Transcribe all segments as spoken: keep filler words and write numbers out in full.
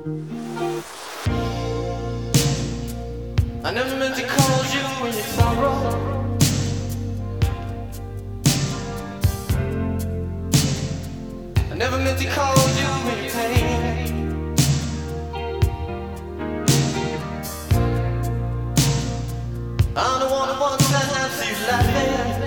I never meant to cause you any sorrow. I never meant to cause you any pain. I'm the one who wants to have you laughing.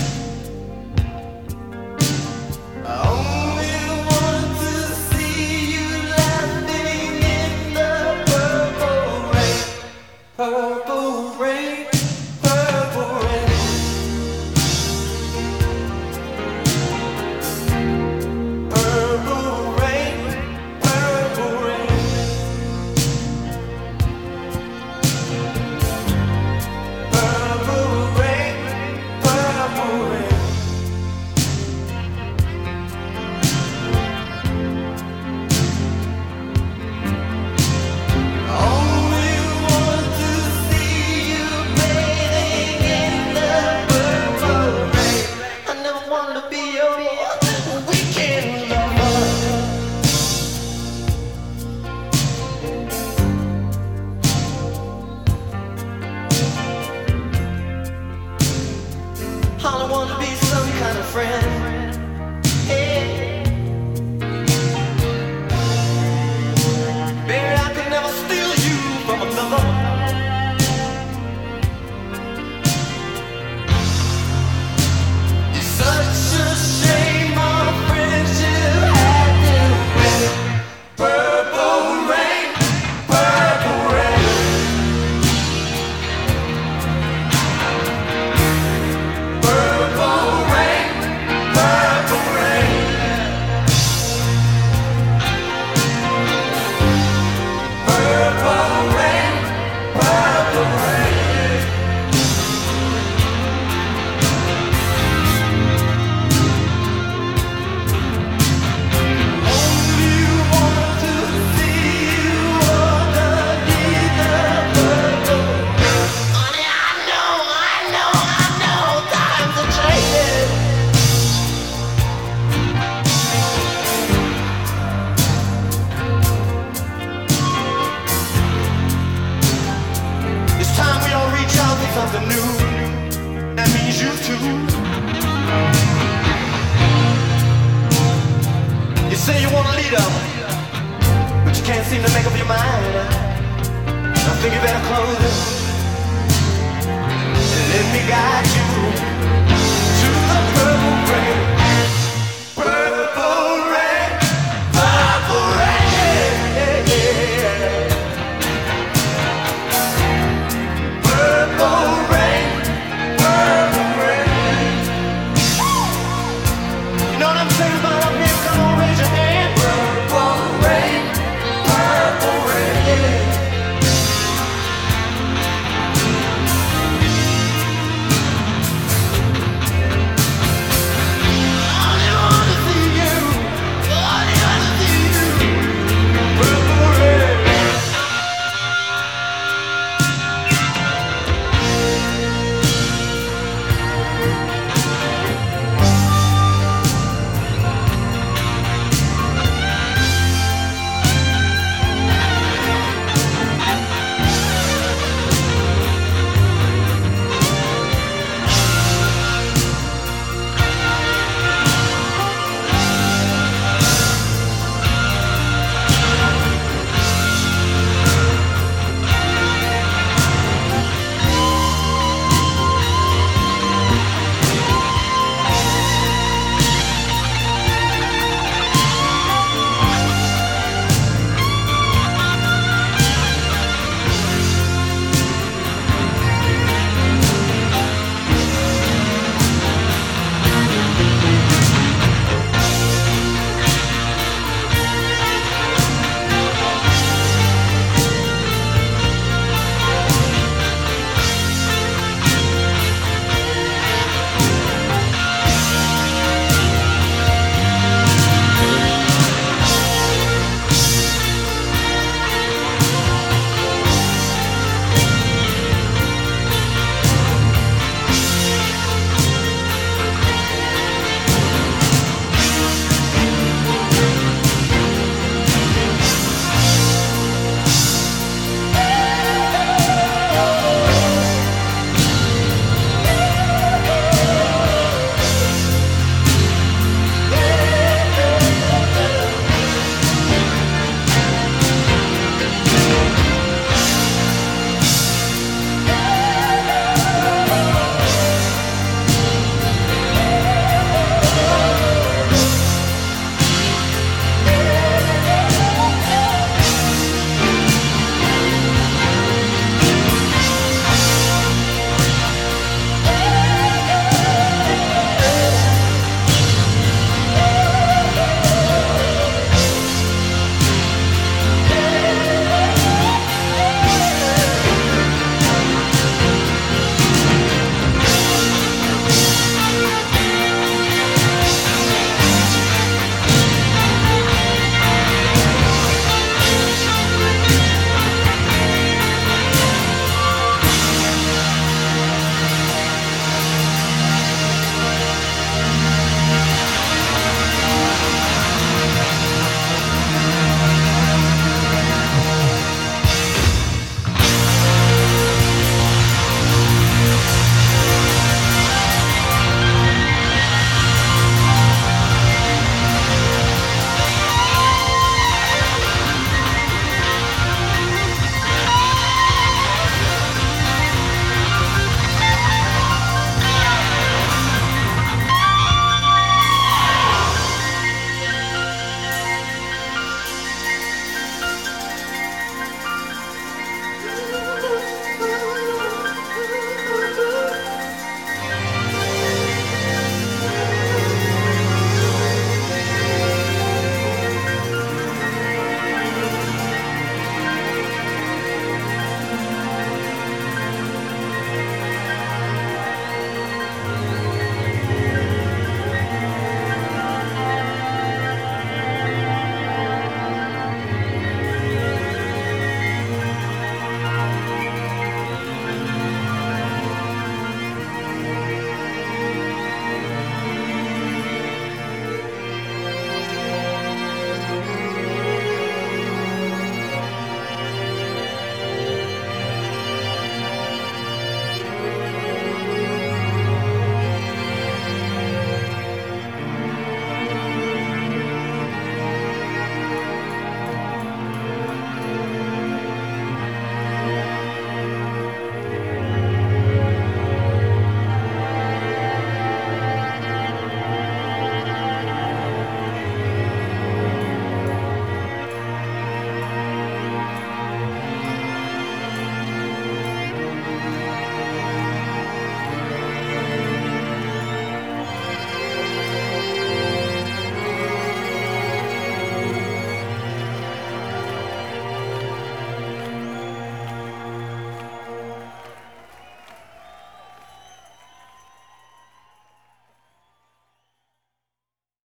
I only want to see you laughing in the purple rain. Purple rain, purple rain. Purple rain, purple rain. Purple rain, purple rain. Only want to see you bathing in the purple rain. I never wanted to be your weekend lover. I don't want to be some kind of friend. Hey, baby, I could never steal you from another. It's such a shame our friendship had to end. Purple rain, purple rain. Purple rain, purple rain. Purple rain, purple rain. Only want to see you underneath the purple rain. Honey, I know, I know, I know, times are changing. It's time we all reach out for something new. That means you too. You say you want a leader, but you can't seem to make up your mind. I think you better close it and let me guide you.